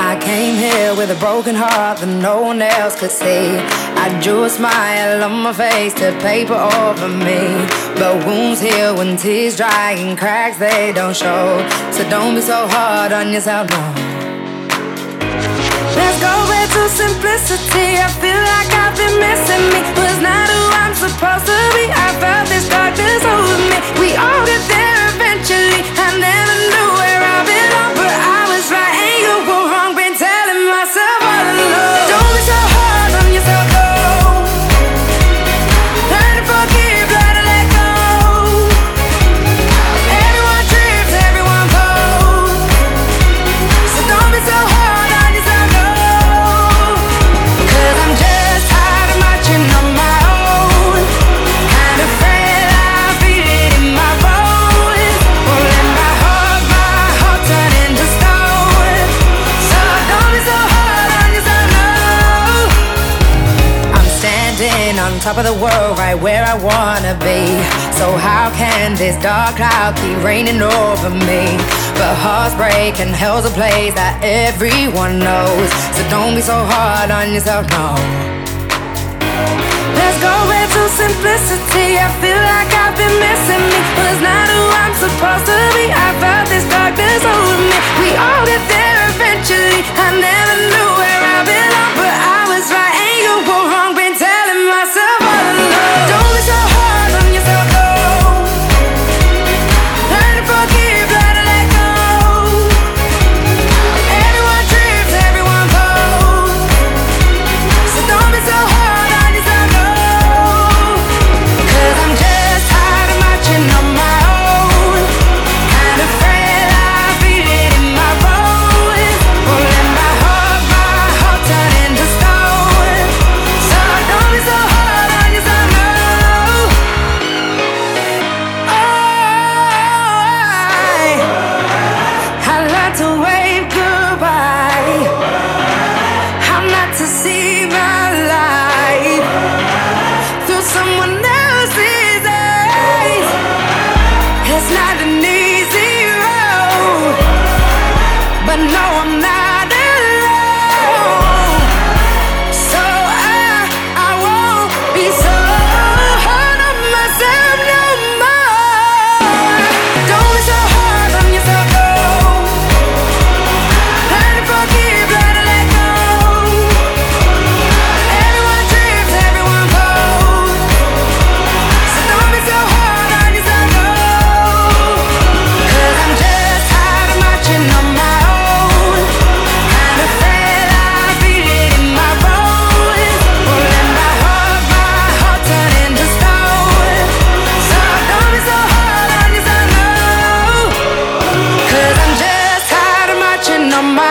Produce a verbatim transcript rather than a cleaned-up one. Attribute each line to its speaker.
Speaker 1: I came here with a broken heart that no one else could see. I drew a smile on my face to paper over me, but wounds heal when tears dry and cracks they don't show. So don't be so hard on yourself, no. Let's go back to simplicity. I feel like I've been missing me. Was not who I'm supposed to be. I felt this darkness over me. We all get there eventually. I never knew where I belong, but I was right and you were wrong. Been telling myself all along. Don't be so hard on yourself, no. Learn to forgive, learn to let go. Everyone trips, everyone falls. So don't be so hard on yourself, no. Cause I'm just tired of marching on my own. Kind of afraid I feel it in my bones. Won't let my heart, my heart turn into stone. So don't be so hard on yourself, no. I'm standing on top of the world, right where I wanna be. So how can this dark cloud keep raining over me? But hearts break and hell's a place that everyone knows. So don't be so hard on yourself, no. Let's go back to simplicity. I feel like I've been missing me. Was not who I'm supposed to be. I felt this darkness over me. We all get there eventually. I never knew where I belong, but I was right and you were wrong. Been telling myself all along. Don't be so hard on yourself, no. Learn to forgive, learn to let go. Everyone trips, everyone falls. So don't be so hard on yourself, no. Cause I'm just tired of marching on my own. Kind of afraid I feel it in my bones. Won't let my heart, my heart turn into stone. So don't be so hard on yourself, no. Oh, I like to wave goodbye. I'm not to see my life through someone else's eyes. It's not an easy road, but no, I'm not alone. So I, I won't be so hard on myself no more. Don't be so hard on yourself, no. Learn to forgive, learn to let go. Everyone trips, everyone falls. So don't be so hard on yourself, no. Cause I'm just tired of marching on my own. Kind of afraid I feel it in my bones. Won't let my heart, my heart turn into stone. So don't be so hard on yourself, no. Cause I'm just tired of marching on my